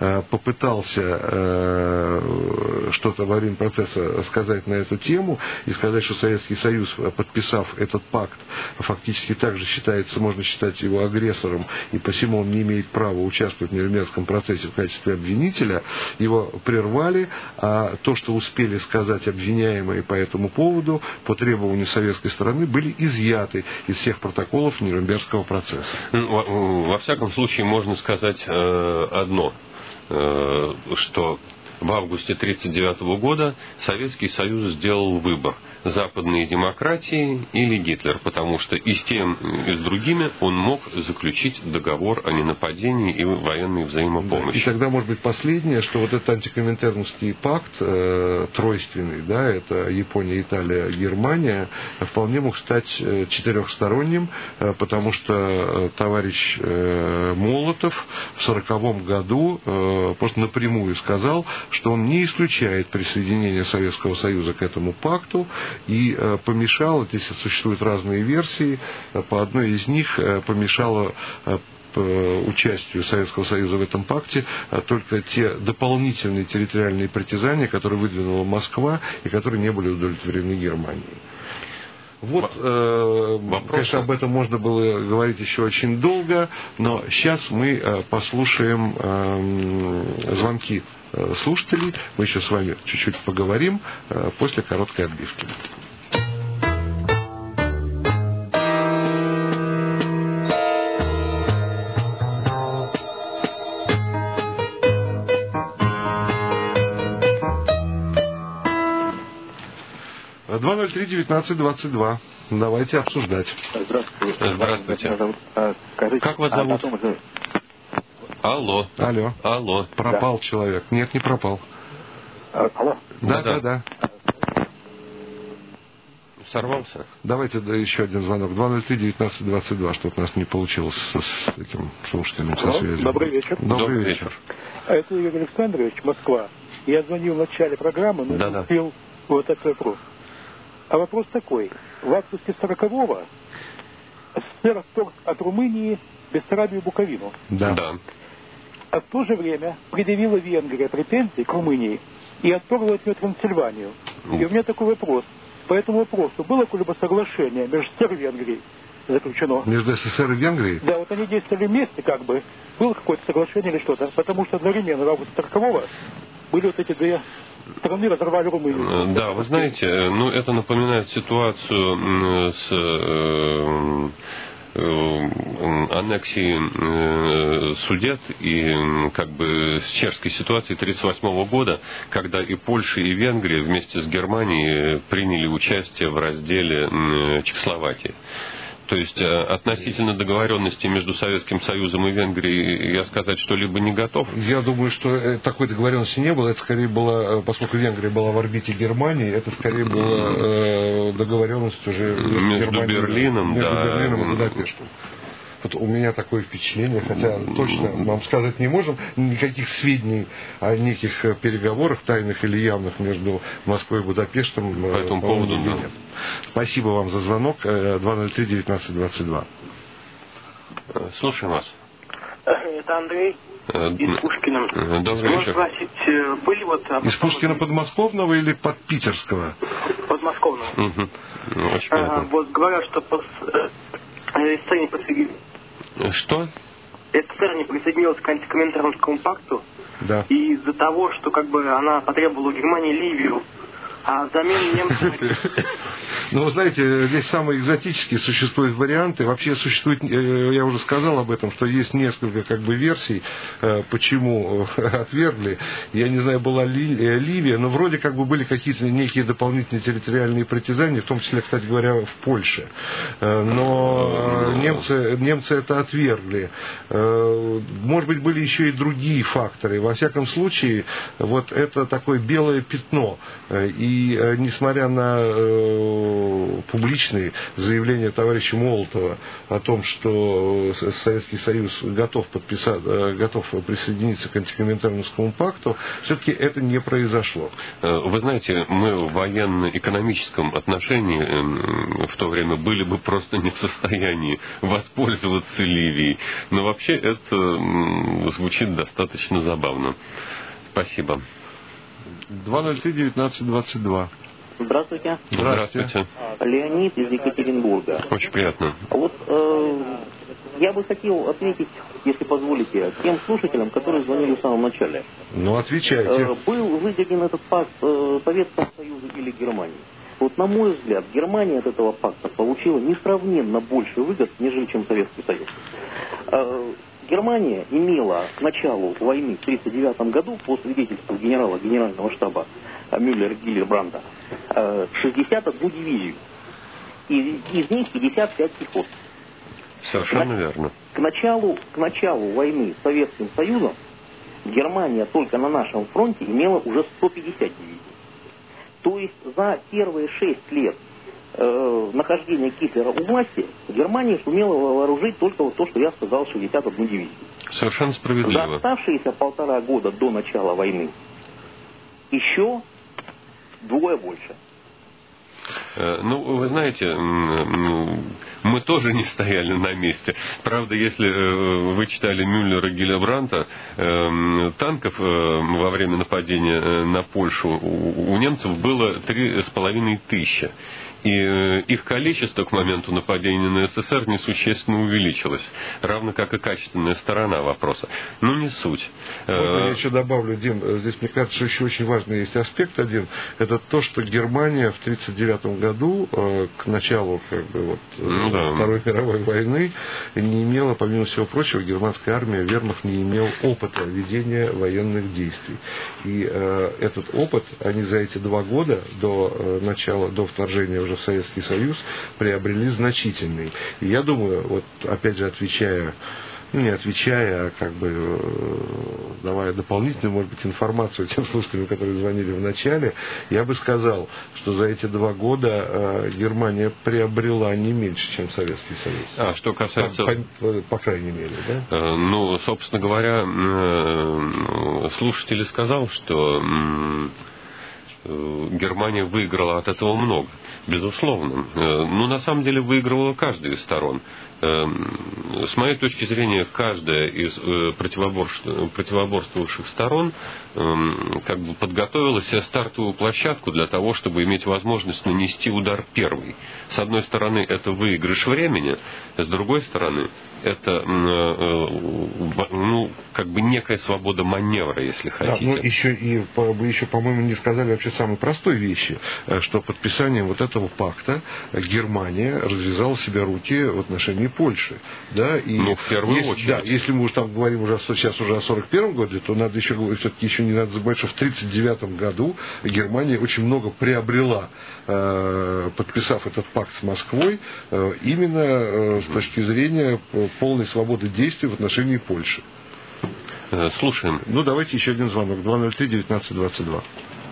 попытался что-то во время процесса сказать на эту тему и сказать, что Советский Союз, подписав этот пакт, фактически также считается, можно считать его агрессором, и посему он не имеет права участвовать в Нюрнбергском процессе в качестве обвинителя, его прервали, а то, что успели сказать обвиняемые по этому поводу, по требованию советской стороны, были изъяты из всех протоколов Нюрнбергского процесса. Во, во всяком случае, можно сказать э, одно, э, что в августе тысяча девятьсот тридцать девятого года Советский Союз сделал выбор: западные демократии или Гитлер, потому что и с тем, и с другими он мог заключить договор о ненападении и военной взаимопомощи. Да, и тогда, может быть, последнее, что вот этот антикоминтерновский пакт э, тройственный, да, это Япония, Италия, Германия, вполне мог стать э, четырехсторонним, э, потому что э, товарищ э, Молотов в сороковом году э, просто напрямую сказал, что он не исключает присоединение Советского Союза к этому пакту, и э, помешал, здесь существуют разные версии, по одной из них э, помешало э, по участию Советского Союза в этом пакте а только те дополнительные территориальные притязания, которые выдвинула Москва и которые не были удовлетворены Германией. Вот, э, конечно, об этом можно было говорить еще очень долго, но сейчас мы э, послушаем э, звонки э, слушателей. Мы еще с вами чуть-чуть поговорим э, после короткой отбивки. два ноль три девятнадцать двадцать два. Давайте обсуждать. Здравствуйте. Здравствуйте. Скажите, как вас зовут? А Алло. Алло. Алло. Пропал да. человек. Нет, не пропал. А, алло. Да, да, да, да. Сорвался? Давайте да, еще один звонок. два ноль три девятнадцать двадцать два, чтобы у нас не получилось с, с этим слушателем со связью. Добрый вечер. Добрый, Добрый вечер. вечер. Это Игорь Александрович, Москва. Я звонил в начале программы, но да, не да. успел вот этот вопрос. А вопрос такой. В августе сорокового СССР отторг от Румынии Бессарабию и Буковину. Да. да. А в то же время предъявила Венгрия претензии к Румынии и отторгла от нее Трансильванию. И у меня такой вопрос. По этому вопросу было какое-либо соглашение между СССР и Венгрией заключено? Между СССР и Венгрией? Да, вот они действовали вместе как бы. Было какое-то соглашение или что-то? Потому что одновременно в августе сорокового были вот эти две страны, разорвали Румынию. Да, вы знаете, ну это напоминает ситуацию с э, э, аннексией э, Судет и как бы с чешской ситуацией тысяча девятьсот тридцать восьмого года, когда и Польша, и Венгрия вместе с Германией приняли участие в разделе э, Чехословакии. То есть относительно договоренности между Советским Союзом и Венгрией я сказать что-либо не готов. Я думаю, что такой договоренности не было. Это скорее было, поскольку Венгрия была в орбите Германии, это скорее была э, договоренность уже между Германией, Берлином, между да, Берлином и Будапештом. Вот у меня такое впечатление, хотя точно вам сказать не можем, никаких сведений о неких переговорах, тайных или явных, между Москвой и Будапештом по этому поводу да. нет. Спасибо вам за звонок. два ноль три девятнадцать двадцать два. Слушаем вас. Это Андрей из Пушкина. Добрый вечер. Спросить, были вот... Из Пушкина подмосковного или под Питерского? Подмосковного. Угу. Очень а, приятно. вот говорят, что по СССР не присоединилась. Что? СССР не присоединилась к антикоминтерновскому пакту. Да. И из-за того, что как бы она потребовала у Германии Ливию А взамен немцам... Ну, вы знаете, здесь самые экзотические существуют варианты. Вообще существует, я уже сказал об этом, что есть несколько как бы версий, почему отвергли. Я не знаю, была ли Ливия, но вроде как бы были какие-то некие дополнительные территориальные притязания, в том числе, кстати говоря, в Польше. Но немцы, немцы это отвергли. Может быть, были еще и другие факторы. Во всяком случае, вот это такое белое пятно. И несмотря на э, публичные заявления товарища Молотова о том, что Советский Союз готов, подписать, э, готов присоединиться к антикоминтерновскому пакту, все-таки это не произошло. Вы знаете, мы в военно-экономическом отношении в то время были бы просто не в состоянии воспользоваться Ливией. Но вообще это звучит достаточно забавно. Спасибо. два ноль три девятнадцать двадцать два. Здравствуйте. Здравствуйте. Леонид из Екатеринбурга. Очень приятно. Вот э, я бы хотел ответить, если позволите, тем слушателям, которые звонили в самом начале. Ну, отвечайте. Э, был выгоден этот пакт э, Советскому Союзу или Германии? Вот на мой взгляд, Германия от этого пакта получила несравненно больше выгод, нежели чем Советский Союз. Э, Германия имела к началу войны в тысяча девятьсот тридцать девятом году, по свидетельству генерала Генерального штаба Мюллера Гиллербранда, шестьдесят одну дивизию. Из, из них пятьдесят пять пехот. Совершенно верно. К началу, к началу войны с Советским Союзом Германия только на нашем фронте имела уже сто пятьдесят дивизий. То есть за первые шесть лет э, нахождения Гитлера у власти Германия сумела вооружить только вот то, что я сказал, шестьдесят одну дивизию. Совершенно справедливо. За оставшиеся полтора года до начала войны еще вдвое больше. Ну, вы знаете, мы тоже не стояли на месте. Правда, если вы читали Мюллера Гиллербранта, танков во время нападения на Польшу у немцев было три с половиной тысячи. И их количество к моменту нападения на СССР несущественно увеличилось, равно как и качественная сторона вопроса. Но не суть. Можно я еще добавлю, Дим, здесь, мне кажется, что еще очень важный есть аспект один. Это то, что Германия в тысяча девятьсот тридцать девятом году, к началу как бы, вот, ну, да. Второй мировой войны, не имела, помимо всего прочего, германская армия, вермахт не имел опыта ведения военных действий. И э, этот опыт они за эти два года до э, начала, до вторжения уже в Советский Союз приобрели значительный. И я думаю, вот опять же отвечая, ну не отвечая, а как бы давая дополнительную, может быть, информацию тем слушателям, которые звонили в начале, я бы сказал, что за эти два года Германия приобрела не меньше, чем Советский Союз. А что касается... По, по, по крайней мере, да? Ну, собственно говоря, слушатель сказал, что Германия выиграла от этого много. Безусловно. Но на самом деле выигрывала каждая из сторон. С моей точки зрения, каждая из противоборствующих сторон как бы подготовила себе стартовую площадку для того, чтобы иметь возможность нанести удар первый. С одной стороны, это выигрыш времени, с другой стороны, это ну, как бы некая свобода маневра, если хотите. Да, ну еще и вы еще, по-моему, не сказали вообще самой простой вещи, что подписанием вот этого пакта Германия развязала себе руки в отношении Польши. Да, и ну, в первую если, очередь. Да, если мы уже там говорим уже сейчас уже о сорок первом году, то надо еще все-таки еще не надо забывать, что в тридцать девятом году Германия очень много приобрела, подписав этот пакт с Москвой, именно с точки зрения полной свободы действий в отношении Польши. Слушаем. Ну, давайте еще один звонок. два ноль три девятнадцать двадцать два.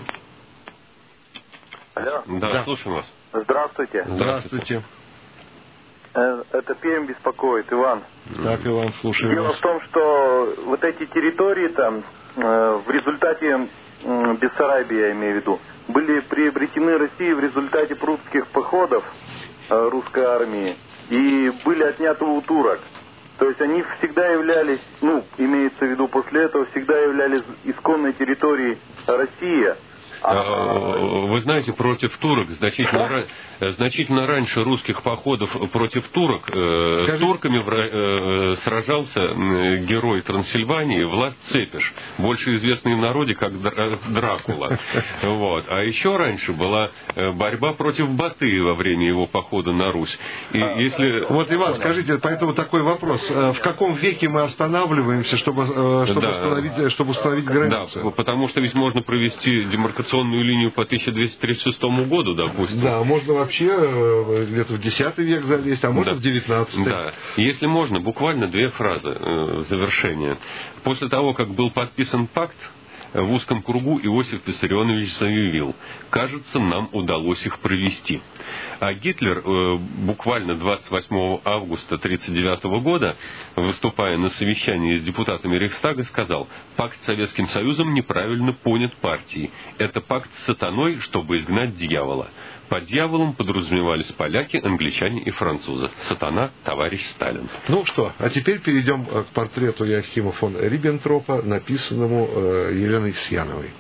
Алло. Да, да, слушаем вас. Здравствуйте. Здравствуйте. Это Пермь беспокоит, Иван. Так, Иван, слушаем Дело вас. в том, что вот эти территории там в результате, Бессарабии, я имею в виду, были приобретены Россией в результате прусских походов русской армии и были отняты у турок. То есть они всегда являлись, ну, имеется в виду после этого, всегда являлись исконной территорией России. Вы знаете, против турок значительно, значительно раньше русских походов против турок Скажите... с турками сражался герой Трансильвании Влад Цепиш, больше известный в народе как Дракула. Вот. А еще раньше была борьба против Батыя во время его похода на Русь. И если... Вот, Иван, скажите, поэтому такой вопрос. В каком веке мы останавливаемся, чтобы, чтобы, да. установить, чтобы установить границы? Да, потому что ведь можно провести демаркационную линию по тысяча двести тридцать шестому году, допустим. Да, можно вообще где-то в десятый век залезть, а можно да. в девятнадцатый. Да, если можно, буквально две фразы э, завершения. После того, как был подписан пакт, в узком кругу Иосиф Виссарионович заявил: «Кажется, нам удалось их провести». А Гитлер э, буквально двадцать восьмого августа тысяча девятьсот тридцать девятого года, выступая на совещании с депутатами Рейхстага, сказал: «Пакт с Советским Союзом неправильно понят партией. Это пакт с сатаной, чтобы изгнать дьявола». Под дьяволом подразумевались поляки, англичане и французы. Сатана – товарищ Сталин. Ну что, а теперь перейдем к портрету Иоахима фон Риббентропа, написанному Еленой Сьяновой.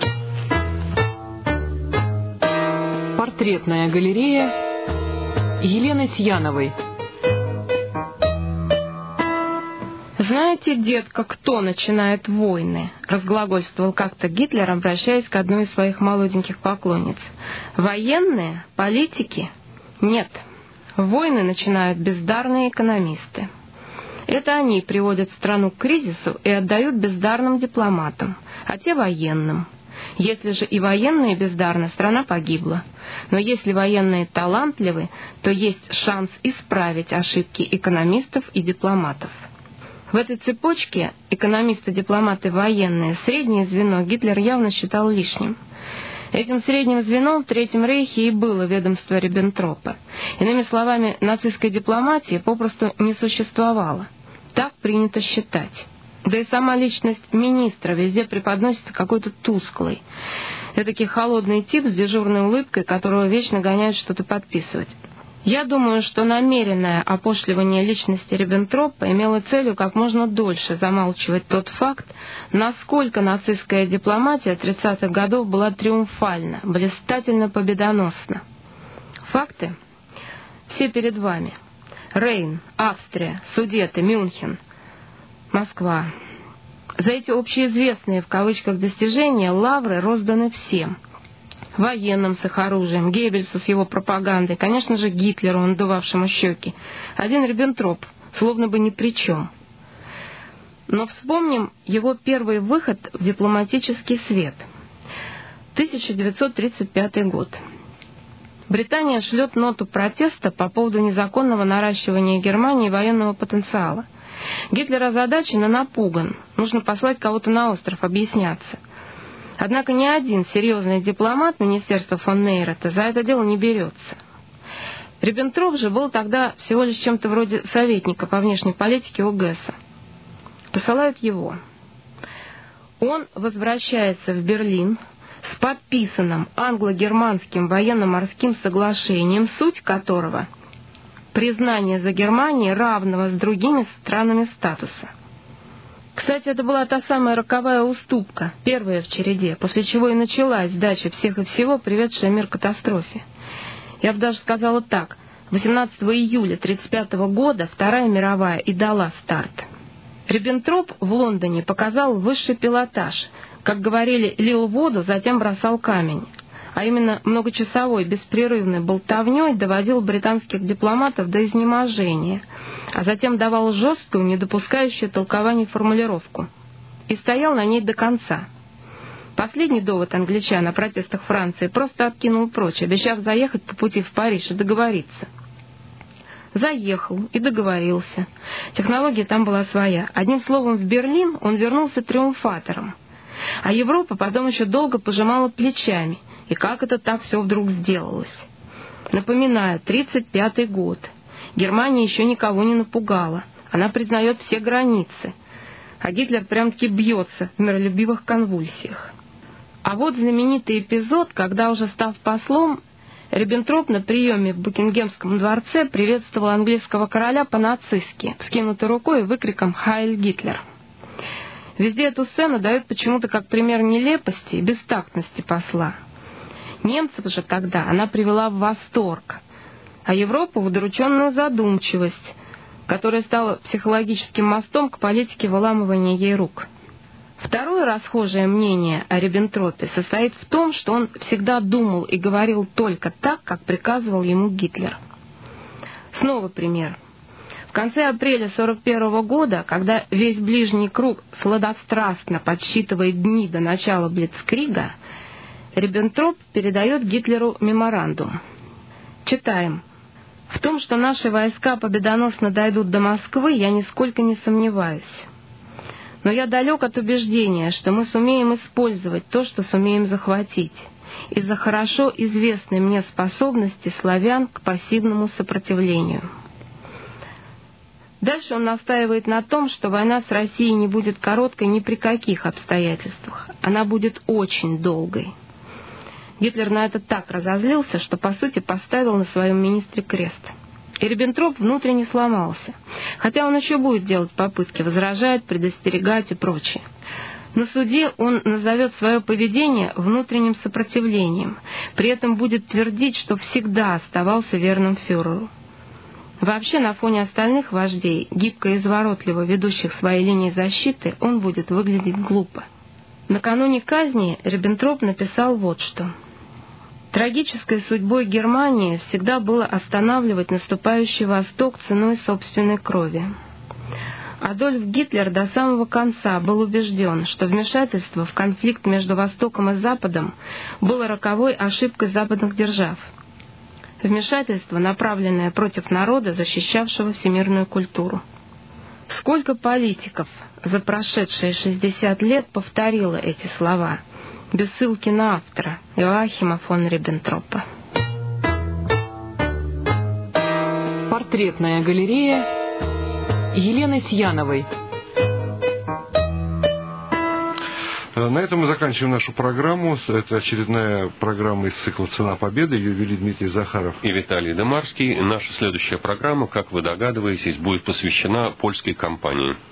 Портретная галерея Елены Сьяновой. «Знаете, детка, кто начинает войны?» — разглагольствовал как-то Гитлер, обращаясь к одной из своих молоденьких поклонниц. «Военные? Политики? Нет. Войны начинают бездарные экономисты. Это они приводят страну к кризису и отдают бездарным дипломатам, а те военным. Если же и военные бездарны, страна погибла. Но если военные талантливы, то есть шанс исправить ошибки экономистов и дипломатов». В этой цепочке экономисты, дипломаты, военные, среднее звено Гитлер явно считал лишним. Этим средним звеном в Третьем Рейхе и было ведомство Риббентропа. Иными словами, нацистской дипломатии попросту не существовало. Так принято считать. Да и сама личность министра везде преподносится какой-то тусклой. Этакий холодный тип с дежурной улыбкой, которого вечно гоняют что-то подписывать. Я думаю, что намеренное опошливание личности Риббентропа имело целью как можно дольше замалчивать тот факт, насколько нацистская дипломатия тридцатых годов была триумфальна, блистательно победоносна. Факты? Все перед вами. Рейн, Австрия, Судеты, Мюнхен, Москва. За эти общеизвестные в кавычках достижения лавры розданы всем. Военным с их оружием, Геббельсу с его пропагандой, конечно же, Гитлеру, надувавшему щеки. Один Риббентроп, словно бы ни при чем. Но вспомним его первый выход в дипломатический свет. тысяча девятьсот тридцать пятый год. Британия шлет ноту протеста по поводу незаконного наращивания Германии военного потенциала. Гитлер озадачен и напуган. Нужно послать кого-то на остров объясняться. Однако ни один серьезный дипломат министерства фон Нейрата за это дело не берется. Риббентроп же был тогда всего лишь чем-то вроде советника по внешней политике у Гесса. Посылают его. Он возвращается в Берлин с подписанным англо-германским военно-морским соглашением, суть которого – признание за Германией равного с другими странами статуса. Кстати, это была та самая роковая уступка, первая в череде, после чего и началась сдача всех и всего, приведшая мир к катастрофе. Я бы даже сказала так: восемнадцатого июля тысяча девятьсот тридцать пятого года Вторая мировая и дала старт. Риббентроп в Лондоне показал высший пилотаж. Как говорили, лил воду, затем бросал камень. А именно многочасовой беспрерывной болтовней доводил британских дипломатов до изнеможения, а затем давал жесткую, не допускающую толкований формулировку. И стоял на ней до конца. Последний довод англичан о протестах Франции просто откинул прочь, обещав заехать по пути в Париж и договориться. Заехал и договорился. Технология там была своя. Одним словом, в Берлин он вернулся триумфатором. А Европа потом еще долго пожимала плечами. И как это так все вдруг сделалось? Напоминаю, тридцать пятый год. Германия еще никого не напугала. Она признает все границы. А Гитлер прям-таки бьется в миролюбивых конвульсиях. А вот знаменитый эпизод, когда, уже став послом, Риббентроп на приеме в Букингемском дворце приветствовал английского короля по-нацистски, вскинутой рукой и выкриком «Хайль Гитлер!». Везде эту сцену дают почему-то как пример нелепости и бестактности посла. Немцев же тогда она привела в восторг, а Европу в удрученную задумчивость, которая стала психологическим мостом к политике выламывания ей рук. Второе расхожее мнение о Риббентропе состоит в том, что он всегда думал и говорил только так, как приказывал ему Гитлер. Снова пример. В конце апреля сорок первого года, когда весь ближний круг сладострастно подсчитывает дни до начала Блицкрига, Риббентроп передает Гитлеру меморандум. Читаем. «В том, что наши войска победоносно дойдут до Москвы, я нисколько не сомневаюсь. Но я далек от убеждения, что мы сумеем использовать то, что сумеем захватить, из-за хорошо известной мне способности славян к пассивному сопротивлению». Дальше он настаивает на том, что война с Россией не будет короткой ни при каких обстоятельствах. Она будет очень долгой. Гитлер на это так разозлился, что, по сути, поставил на своем министре крест. И Риббентроп внутренне сломался. Хотя он еще будет делать попытки возражать, предостерегать и прочее. На суде он назовет свое поведение внутренним сопротивлением. При этом будет твердить, что всегда оставался верным фюреру. Вообще, на фоне остальных вождей, гибко и изворотливо ведущих свои линии защиты, он будет выглядеть глупо. Накануне казни Риббентроп написал вот что. «Трагической судьбой Германии всегда было останавливать наступающий Восток ценой собственной крови. Адольф Гитлер до самого конца был убежден, что вмешательство в конфликт между Востоком и Западом было роковой ошибкой западных держав. Вмешательство, направленное против народа, защищавшего всемирную культуру. Сколько политиков за прошедшие шестьдесят лет повторило эти слова, без ссылки на автора Иоахима фон Риббентропа». Портретная галерея Елены Сьяновой. На этом мы заканчиваем нашу программу. Это очередная программа из цикла «Цена победы». Ее вели Дмитрий Захаров и Виталий Демарский. Наша следующая программа, как вы догадываетесь, будет посвящена польской кампании.